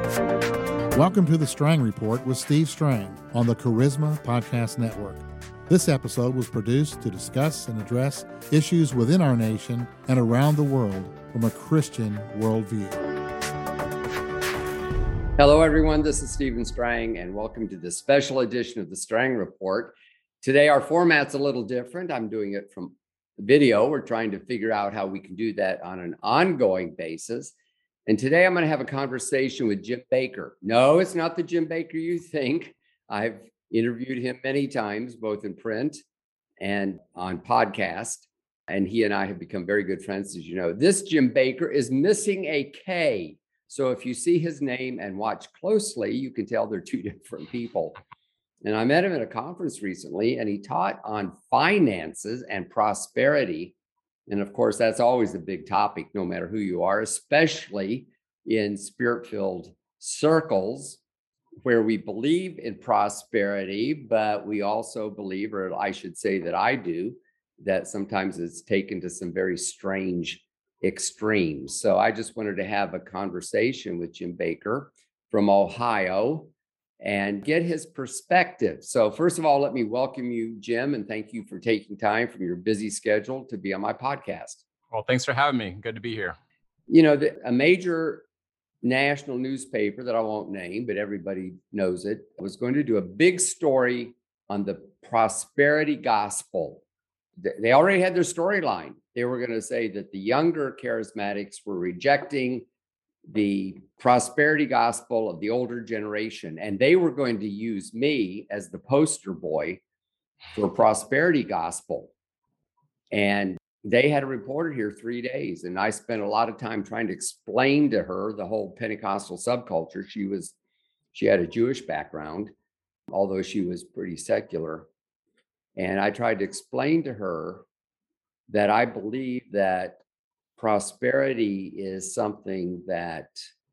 Welcome to the Strang Report with Steve Strang on the Charisma Podcast Network. This episode was produced to discuss and address issues within our nation and around the world from a Christian worldview. Hello, everyone. This is Stephen Strang, and welcome to the special edition of the Strang Report. Today, our format's a little different. I'm doing it from video. We're trying to figure out how we can do that on an ongoing basis. And today I'm going to have a conversation with Jim Bakker. No, it's not the Jim Bakker you think. I've interviewed him many times, both in print and on podcast. And he and I have become very good friends, as you know. This Jim Bakker is missing a K. So if you see his name and watch closely, you can tell they're two different people. And I met him at a conference recently, and he taught on finances and prosperity. And of course, that's always a big topic, no matter who you are, especially in spirit-filled circles where we believe in prosperity, but we also believe, or I should say that I do, that sometimes it's taken to some very strange extremes. So I just wanted to have a conversation with Jim Bakker from Ohio and get his perspective. So first of all, let me welcome you, Jim, and thank you for taking time from your busy schedule to be on my podcast. Well, thanks for having me. Good to be here. You know, a major national newspaper that I won't name, but everybody knows it, was going to do a big story on the prosperity gospel. They already had their storyline. They were going to say that the younger charismatics were rejecting the prosperity gospel of the older generation, and they were going to use me as the poster boy for prosperity gospel. And they had a reporter here 3 days, and I spent a lot of time trying to explain to her the whole Pentecostal subculture. She had a Jewish background, although she was pretty secular. And I tried to explain to her that I believe that prosperity is something that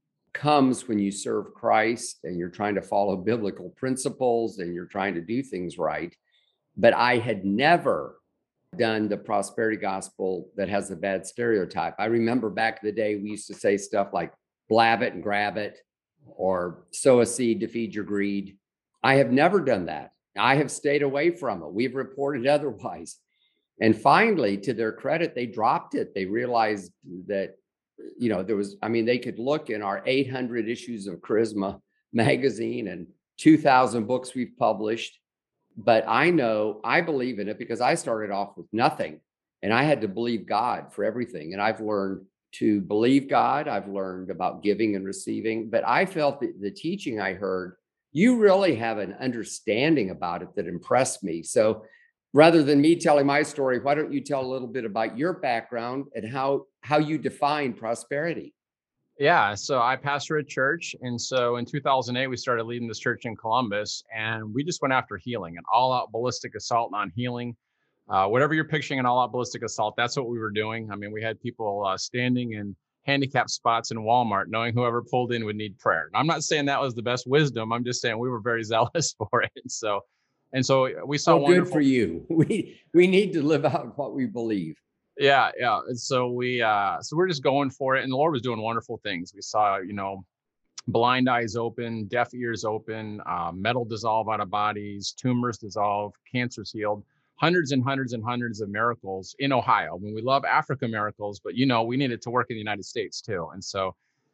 comes when you serve Christ and you're trying to follow biblical principles and you're trying to do things right. But I had never done the prosperity gospel that has a bad stereotype. I remember back in the day, we used to say stuff like blab it and grab it, or sow a seed to feed your greed. I have never done that. I have stayed away from it. We've reported otherwise. And finally, to their credit, they dropped it. They realized that, you know, they could look in our 800 issues of Charisma magazine and 2,000 books we've published. But I believe in it because I started off with nothing and I had to believe God for everything. And I've learned to believe God. I've learned about giving and receiving. But I felt that the teaching I heard, you really have an understanding about it that impressed me. So rather than me telling my story, why don't you tell a little bit about your background and how you define prosperity? Yeah, so I pastor a church. And so in 2008, we started leading this church in Columbus, and we just went after healing, an all-out ballistic assault on healing. Whatever you're picturing, an all-out ballistic assault, that's what we were doing. I mean, we had people standing in handicapped spots in Walmart, knowing whoever pulled in would need prayer. And I'm not saying that was the best wisdom. I'm just saying we were very zealous for it. And so we saw good for you. We need to live out what we believe. Yeah. And so we're just going for it. And the Lord was doing wonderful things. We saw, blind eyes open, deaf ears open, metal dissolve out of bodies, tumors dissolve, cancers healed, hundreds and hundreds and hundreds of miracles in Ohio. I mean, we love Africa miracles, but, we need it to work in the United States too. And so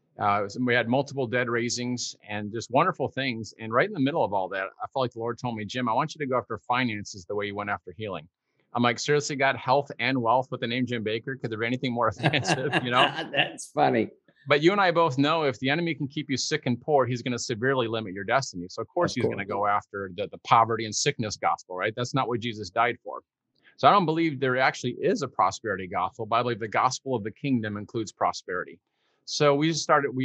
we had multiple dead raisings and just wonderful things. And right in the middle of all that, I felt like the Lord told me, Jim, I want you to go after finances the way you went after healing. I'm like, seriously, God, health and wealth with the name Jim Bakker? Could there be anything more offensive, That's funny. But you and I both know if the enemy can keep you sick and poor, he's going to severely limit your destiny. So of course he's going to go after the poverty and sickness gospel, right? That's not what Jesus died for. So I don't believe there actually is a prosperity gospel, but I believe the gospel of the kingdom includes prosperity. So we just started,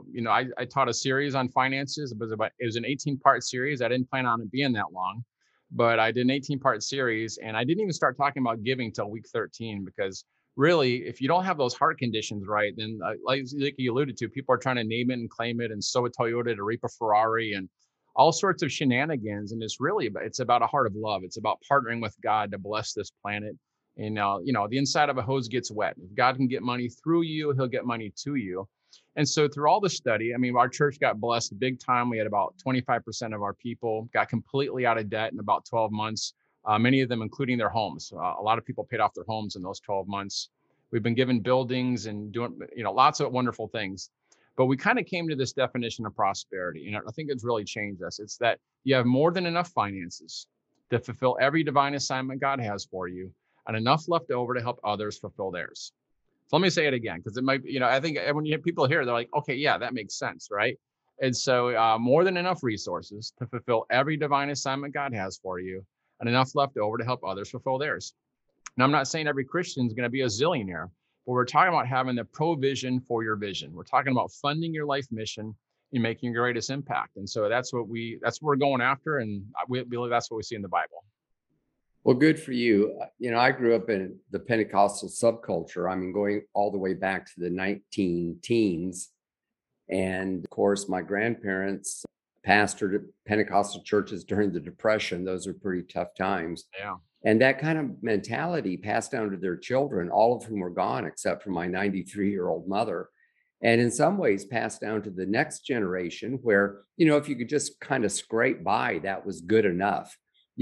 I taught a series on finances. It was an 18-part series. I didn't plan on it being that long, but I did an 18-part series, and I didn't even start talking about giving till week 13, because really, if you don't have those heart conditions right, then like you alluded to, people are trying to name it and claim it and sow a Toyota to reap a Ferrari and all sorts of shenanigans. And it's about a heart of love. It's about partnering with God to bless this planet And the inside of a hose gets wet. If God can get money through you, he'll get money to you. And so through all the study, I mean, our church got blessed big time. We had about 25% of our people got completely out of debt in about 12 months, many of them including their homes. A lot of people paid off their homes in those 12 months. We've been given buildings and doing, lots of wonderful things. But we kind of came to this definition of prosperity. And I think it's really changed us. It's that you have more than enough finances to fulfill every divine assignment God has for you, and enough left over to help others fulfill theirs. So let me say it again, because it might, I think when you have people here, they're like, okay, yeah, that makes sense, right? And so more than enough resources to fulfill every divine assignment God has for you, and enough left over to help others fulfill theirs. Now, I'm not saying every Christian is going to be a zillionaire, but we're talking about having the provision for your vision. We're talking about funding your life mission and making your greatest impact. And so that's what we're going after. And we believe that's what we see in the Bible. Well, good for you. I grew up in the Pentecostal subculture. I mean, going all the way back to the 19 teens. And of course, my grandparents pastored Pentecostal churches during the Depression. Those are pretty tough times. Yeah. And that kind of mentality passed down to their children, all of whom were gone, except for my 93-year-old mother. And in some ways passed down to the next generation where, if you could just kind of scrape by, that was good enough.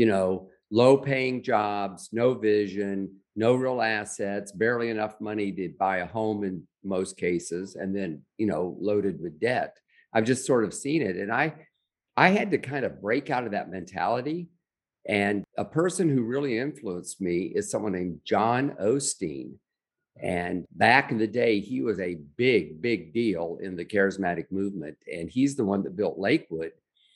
Low paying jobs, no vision, no real assets, barely enough money to buy a home in most cases, and then, loaded with debt. I've just sort of seen it. And I had to kind of break out of that mentality. And a person who really influenced me is someone named John Osteen. And back in the day, he was a big, big deal in the charismatic movement. And he's the one that built Lakewood.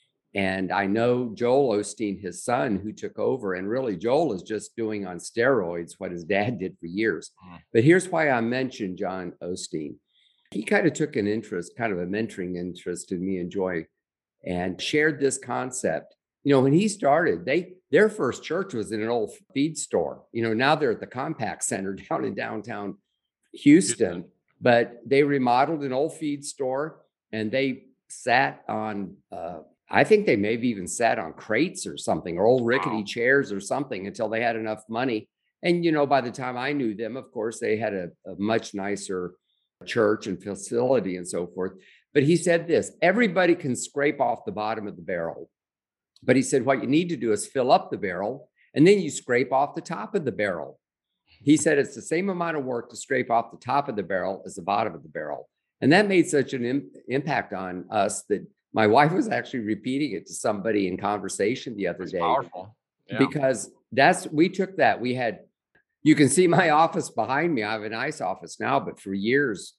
And I know Joel Osteen, his son, who took over. And really, Joel is just doing on steroids what his dad did for years. But here's why I mentioned John Osteen. He kind of took an interest, kind of a mentoring interest in me and Joy, and shared this concept. When he started, their first church was in an old feed store. Now they're at the Compaq Center down in downtown Houston, but they remodeled an old feed store, and they sat on, I think they maybe even sat on crates or something, or old rickety chairs or something, until they had enough money. And, by the time I knew them, of course, they had a much nicer church and facility and so forth. But he said this: everybody can scrape off the bottom of the barrel. But he said, what you need to do is fill up the barrel, and then you scrape off the top of the barrel. He said it's the same amount of work to scrape off the top of the barrel as the bottom of the barrel. And that made such an impact on us that my wife was actually repeating it to somebody in conversation the other day. Powerful. Yeah. Because we took that. You can see my office behind me. I have a nice office now, but for years,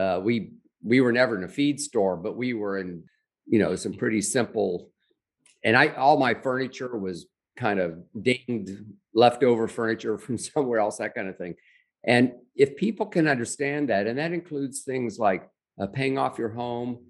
we were never in a feed store, but we were in, some pretty simple. And all my furniture was kind of dinged, leftover furniture from somewhere else, that kind of thing. And if people can understand that, and that includes things like paying off your home,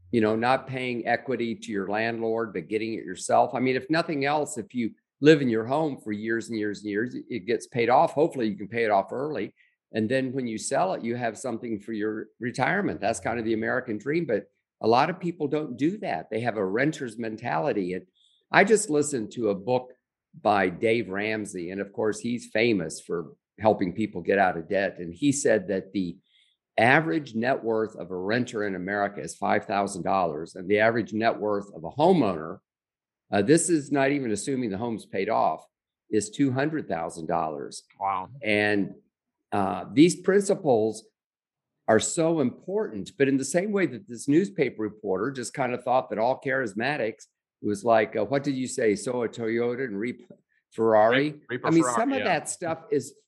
not paying equity to your landlord, but getting it yourself. I mean, if nothing else, if you live in your home for years and years and years, it gets paid off. Hopefully you can pay it off early. And then when you sell it, you have something for your retirement. That's kind of the American dream. But a lot of people don't do that. They have a renter's mentality. And I just listened to a book by Dave Ramsey. And of course, he's famous for helping people get out of debt. And he said that the average net worth of a renter in America is $5,000. And the average net worth of a homeowner, this is not even assuming the home's paid off, is $200,000. Wow. And these principles are so important. But in the same way that this newspaper reporter just kind of thought that all charismatics was like, what did you say? So a Toyota and reap Ferrari. I mean, some of that stuff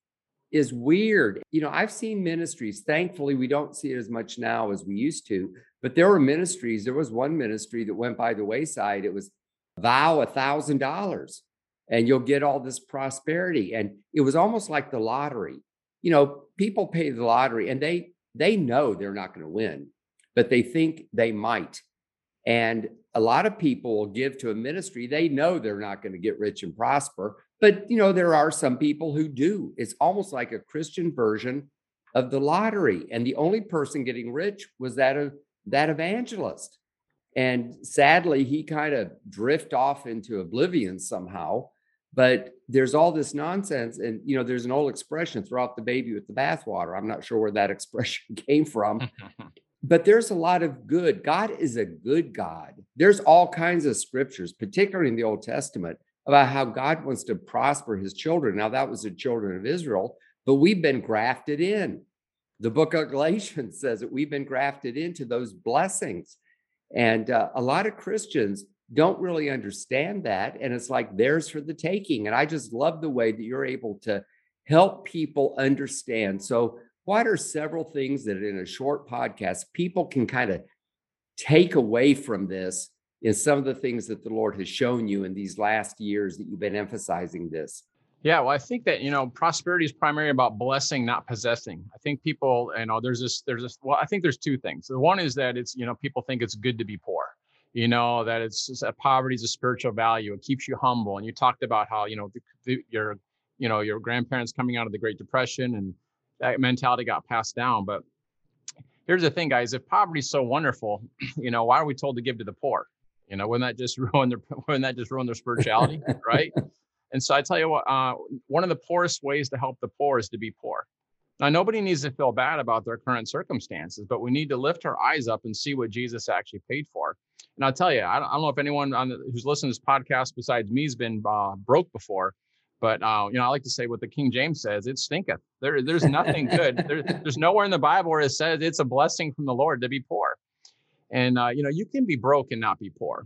is weird. I've seen ministries. Thankfully, we don't see it as much now as we used to. But there were ministries. There was one ministry that went by the wayside. It was vow $1,000 and you'll get all this prosperity. And it was almost like the lottery. People pay the lottery and they know they're not going to win, but they think they might. And a lot of people will give to a ministry. They know they're not going to get rich and prosper, but there are some people who do. It's almost like a Christian version of the lottery. And the only person getting rich was that evangelist. And sadly, he kind of drifted off into oblivion somehow. But there's all this nonsense. And, there's an old expression, throw out the baby with the bathwater. I'm not sure where that expression came from, but there's a lot of good. God is a good God. There's all kinds of scriptures, particularly in the Old Testament, about how God wants to prosper his children. Now, that was the children of Israel, but we've been grafted in. The book of Galatians says that we've been grafted into those blessings. And a lot of Christians don't really understand that. And it's like theirs for the taking. And I just love the way that you're able to help people understand. So what are several things that in a short podcast, people can kind of take away from this in some of the things that the Lord has shown you in these last years that you've been emphasizing this? Yeah, well, I think that, prosperity is primarily about blessing, not possessing. I think people, there's this, well, I think there's two things. The one is that it's, people think it's good to be poor, that it's just that poverty is a spiritual value. It keeps you humble. And you talked about how, your grandparents coming out of the Great Depression and that mentality got passed down. But here's the thing, guys, if poverty is so wonderful, why are we told to give to the poor? Wouldn't that just ruin their spirituality, right? And so I tell you what, one of the poorest ways to help the poor is to be poor. Now, nobody needs to feel bad about their current circumstances, but we need to lift our eyes up and see what Jesus actually paid for. And I'll tell you, I don't know if anyone who's listening to this podcast besides me has been broke before, but I like to say what the King James says, it stinketh. There's nothing good. There's nowhere in the Bible where it says it's a blessing from the Lord to be poor. And, you can be broke and not be poor.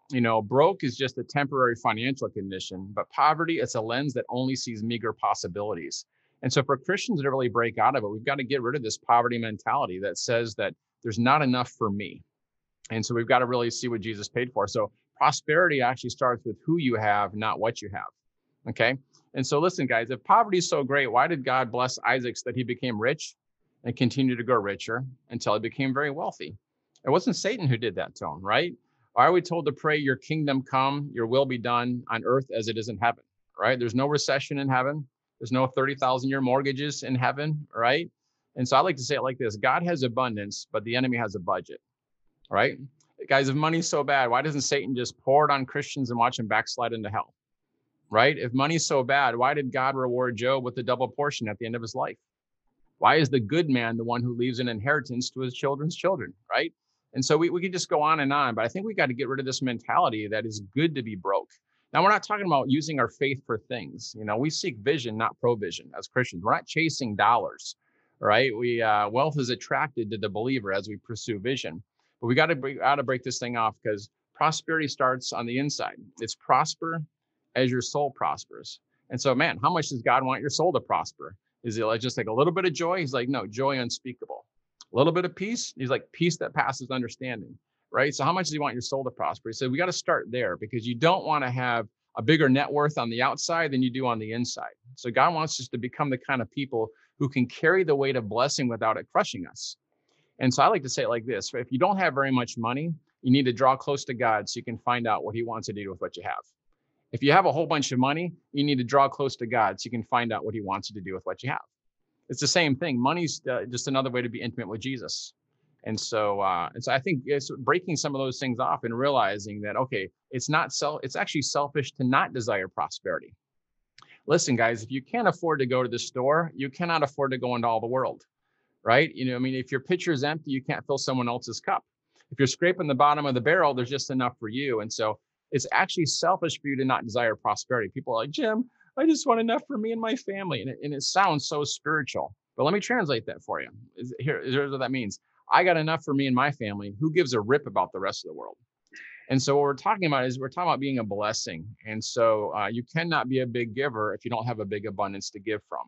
Broke is just a temporary financial condition, but poverty, it's a lens that only sees meager possibilities. And so for Christians to really break out of it, we've got to get rid of this poverty mentality that says that there's not enough for me. And so we've got to really see what Jesus paid for. So prosperity actually starts with who you have, not what you have. Okay. And so listen, guys, if poverty is so great, why did God bless Isaac so that he became rich and continued to grow richer until he became very wealthy? It wasn't Satan who did that to him, right? Why are we told to pray, your kingdom come, your will be done on earth as it is in heaven, right? There's no recession in heaven. There's no 30,000-year mortgages in heaven, right? And so I like to say it like this. God has abundance, but the enemy has a budget, right? Guys, if money's so bad, why doesn't Satan just pour it on Christians and watch them backslide into hell, right? If money's so bad, why did God reward Job with a double portion at the end of his life? Why is the good man the one who leaves an inheritance to his children's children, right? And so we could just go on, but I think we got to get rid of this mentality that it's good to be broke. Now, we're not talking about using our faith for things. We seek vision, not provision as Christians. We're not chasing dollars, right? Wealth is attracted to the believer as we pursue vision. But we got to break this thing off because prosperity starts on the inside. It's prosper as your soul prospers. And so, man, how much does God want your soul to prosper? Is it just like a little bit of joy? He's like, no, joy unspeakable. A little bit of peace. He's like, peace that passes understanding, right? So how much does he want your soul to prosper? He said, we got to start there because you don't want to have a bigger net worth on the outside than you do on the inside. So God wants us to become the kind of people who can carry the weight of blessing without it crushing us. And so I like to say it like this. If you don't have very much money, you need to draw close to God so you can find out what he wants to do with what you have. If you have a whole bunch of money, you need to draw close to God so you can find out what he wants you to do with what you have. It's the same thing. Money's just another way to be intimate with Jesus. And so I think it's breaking some of those things off and realizing that, okay, it's actually selfish to not desire prosperity. Listen, guys, if you can't afford to go to the store, you cannot afford to go into all the world, right? If your pitcher is empty, you can't fill someone else's cup. If you're scraping the bottom of the barrel, there's just enough for you. And so it's actually selfish for you to not desire prosperity. People are like, Jim, I just want enough for me and my family. And it sounds so spiritual, but let me translate that for you. Here's what that means. I got enough for me and my family. Who gives a rip about the rest of the world? And so what we're talking about being a blessing. And so you cannot be a big giver if you don't have a big abundance to give from.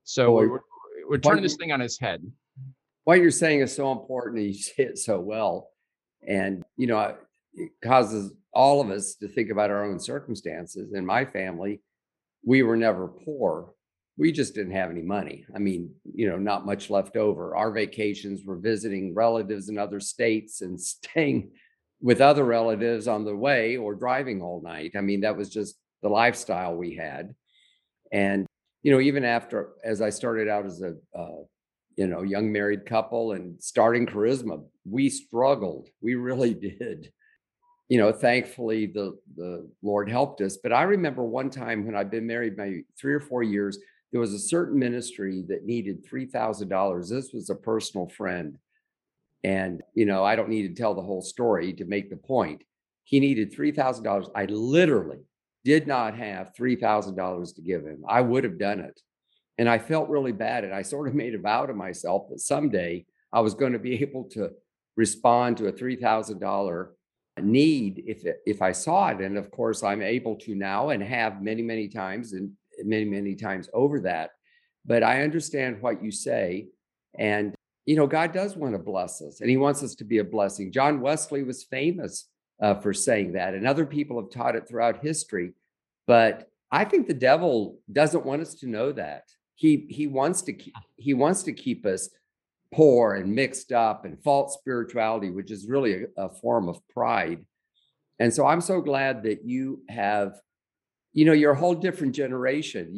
So we're turning this thing on its head. What you're saying is so important, and you say it so well. And, it causes all of us to think about our own circumstances. In my family, we were never poor. We just didn't have any money. Not much left over. Our vacations were visiting relatives in other states and staying with other relatives on the way or driving all night. That was just the lifestyle we had. And, even as I started out as a, young married couple and starting Charisma, we struggled. We really did. thankfully the Lord helped us. But I remember one time when I'd been married maybe 3 or 4 years, there was a certain ministry that needed $3,000. This was a personal friend. And, I don't need to tell the whole story to make the point. He needed $3,000. I literally did not have $3,000 to give him. I would have done it. And I felt really bad. And I sort of made a vow to myself that someday I was going to be able to respond to a $3,000 need if I saw it. And of course, I'm able to now and have many, many times and many, many times over that. But I understand what you say. And, God does want to bless us and he wants us to be a blessing. John Wesley was famous for saying that. And other people have taught it throughout history. But I think the devil doesn't want us to know that. He wants to keep us poor and mixed up and false spirituality, which is really a form of pride. And so I'm so glad that you have, you're a whole different generation.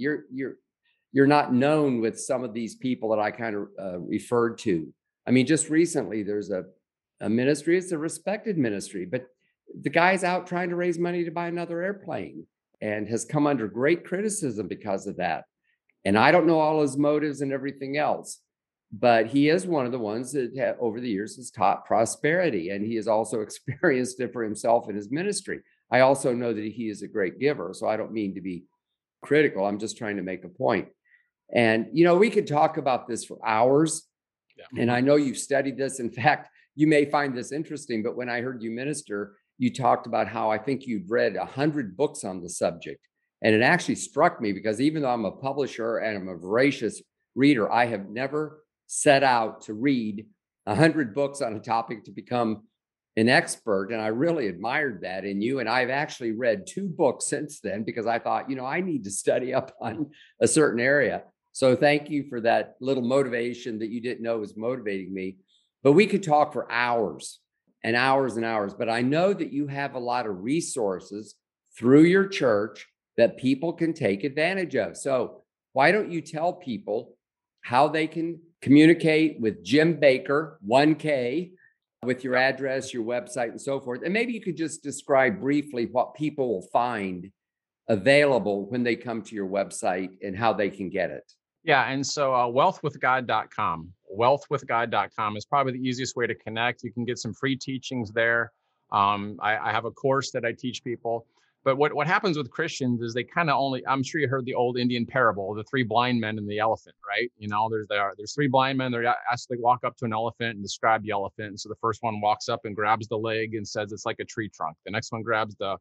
You're not known with some of these people that I kind of referred to. I mean, just recently there's a ministry, it's a respected ministry, but the guy's out trying to raise money to buy another airplane and has come under great criticism because of that. And I don't know all his motives and everything else, but he is one of the ones that over the years has taught prosperity, and he has also experienced it for himself in his ministry. I also know that he is a great giver, so I don't mean to be critical. I'm just trying to make a point. And, we could talk about this for hours, and I know you've studied this. In fact, you may find this interesting, but when I heard you minister, you talked about how I think you'd read 100 books on the subject. And it actually struck me because even though I'm a publisher and I'm a voracious reader, I have never set out to read 100 books on a topic to become an expert. And I really admired that in you. And I've actually read 2 books since then because I thought, I need to study up on a certain area. So thank you for that little motivation that you didn't know was motivating me. But we could talk for hours and hours and hours. But I know that you have a lot of resources through your church that people can take advantage of. So why don't you tell people how they can communicate with Jim Bakker, 1K, with your address, your website, and so forth. And maybe you could just describe briefly what people will find available when they come to your website and how they can get it. Yeah. And so wealthwithgod.com. Wealthwithgod.com is probably the easiest way to connect. You can get some free teachings there. I have a course that I teach people. But what happens with Christians is they kind of I'm sure you heard the old Indian parable, the 3 blind men and the elephant, right? There's 3 blind men. They're asked to walk up to an elephant and describe the elephant. And so the first one walks up and grabs the leg and says it's like a tree trunk. The next one grabs the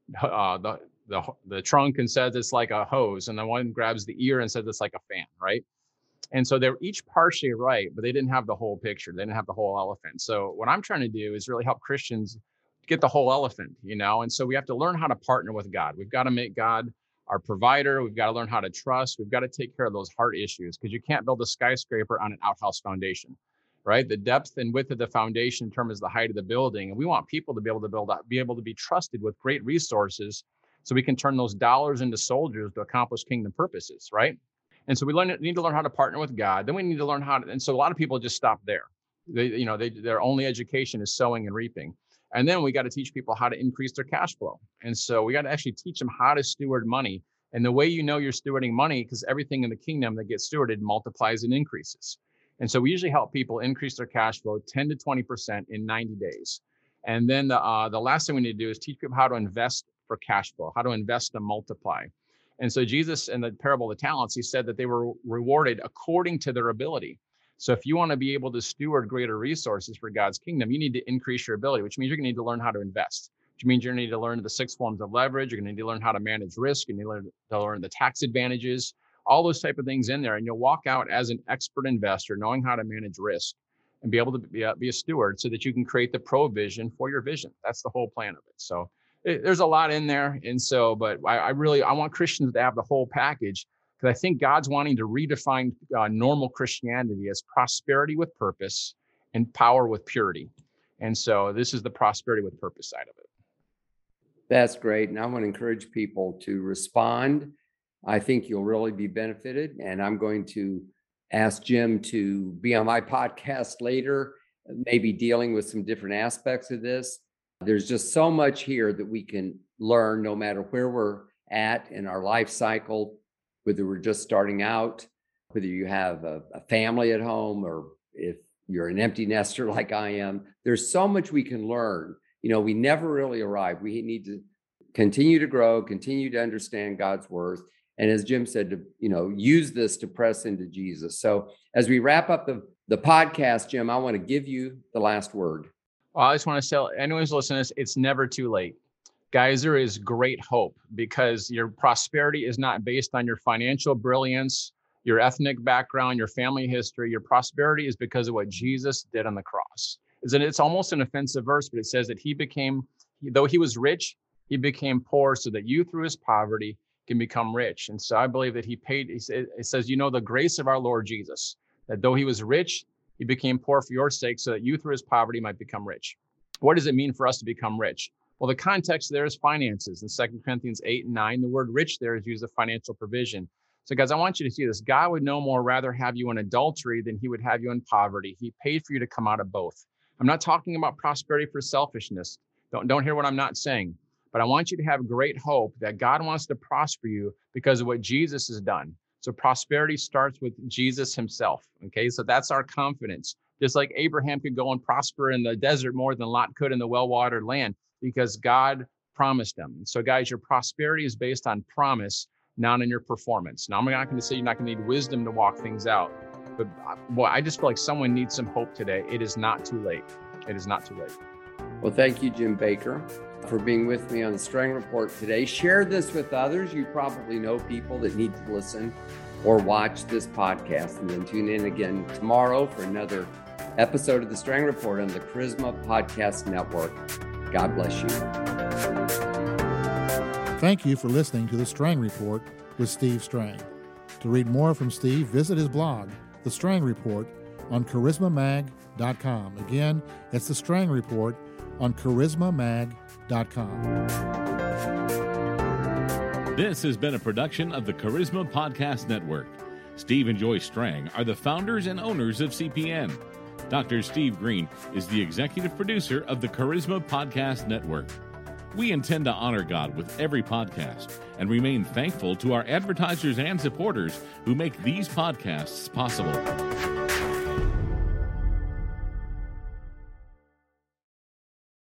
trunk and says it's like a hose. And the one grabs the ear and says it's like a fan, right? And so they're each partially right, but they didn't have the whole picture. They didn't have the whole elephant. So what I'm trying to do is really help Christians get the whole elephant, and so we have to learn how to partner with God. We've got to make God our provider. We've got to learn how to trust. We've got to take care of those heart issues because you can't build a skyscraper on an outhouse foundation, right? The depth and width of the foundation determines the height of the building. And we want people to be able to be able to be trusted with great resources so we can turn those dollars into soldiers to accomplish kingdom purposes, right? And so we need to learn how to partner with God. Then we need to learn how to, and so a lot of people just stop there. Their only education is sowing and reaping. And then we got to teach people how to increase their cash flow. And so we got to actually teach them how to steward money. And the way you're stewarding money, because everything in the kingdom that gets stewarded multiplies and increases. And so we usually help people increase their cash flow 10 to 20% in 90 days. And then the last thing we need to do is teach people how to invest for cash flow, how to invest to multiply. And so Jesus, in the parable of the talents, he said that they were rewarded according to their ability. So if you want to be able to steward greater resources for God's kingdom, you need to increase your ability, which means you're going to need to learn how to invest, which means you're going to need to learn the 6 forms of leverage. You're going to need to learn how to manage risk, and you need to learn the tax advantages, all those type of things in there. And you'll walk out as an expert investor, knowing how to manage risk and be able to be a steward so that you can create the provision for your vision. That's the whole plan of it. So there's a lot in there. And so, but I want Christians to have the whole package. Because I think God's wanting to redefine normal Christianity as prosperity with purpose and power with purity. And so this is the prosperity with purpose side of it. That's great. And I want to encourage people to respond. I think you'll really be benefited. And I'm going to ask Jim to be on my podcast later, maybe dealing with some different aspects of this. There's just so much here that we can learn no matter where we're at in our life cycle, whether we're just starting out, whether you have a family at home, or if you're an empty nester like I am. There's so much we can learn. We never really arrive. We need to continue to grow, continue to understand God's word. And as Jim said, to use this to press into Jesus. So as we wrap up the podcast, Jim, I want to give you the last word. Well, I just want to tell anyone who's listening to this, it's never too late. Guys, there is great hope, because your prosperity is not based on your financial brilliance, your ethnic background, your family history. Your prosperity is because of what Jesus did on the cross. It's almost an offensive verse, but it says that though he was rich, he became poor so that you through his poverty can become rich. And so I believe that it says, the grace of our Lord Jesus, that though he was rich, he became poor for your sake so that you through his poverty might become rich. What does it mean for us to become rich? Well, the context there is finances. In 2 Corinthians 8:9, the word rich there is used as financial provision. So guys, I want you to see this. God would no more rather have you in adultery than he would have you in poverty. He paid for you to come out of both. I'm not talking about prosperity for selfishness. Don't hear what I'm not saying. But I want you to have great hope that God wants to prosper you because of what Jesus has done. So prosperity starts with Jesus himself. Okay, so that's our confidence. Just like Abraham could go and prosper in the desert more than Lot could in the well-watered land, because God promised him. And so guys, your prosperity is based on promise, not on your performance. Now, I'm not going to say you're not going to need wisdom to walk things out, but boy, I just feel like someone needs some hope today. It is not too late. It is not too late. Well, thank you, Jim Bakker, for being with me on the Strang Report today. Share this with others. You probably know people that need to listen or watch this podcast. And then tune in again tomorrow for another episode of the Strang Report on the Charisma Podcast Network. God bless you. Thank you for listening to the Strang Report with Steve Strang. To read more from Steve, visit his blog, The Strang Report, on charismamag.com. Again, it's The Strang Report on charismamag.com. This has been a production of the Charisma Podcast Network. Steve and Joy Strang are the founders and owners of CPN. Dr. Steve Green is the executive producer of the Charisma Podcast Network. We intend to honor God with every podcast and remain thankful to our advertisers and supporters who make these podcasts possible.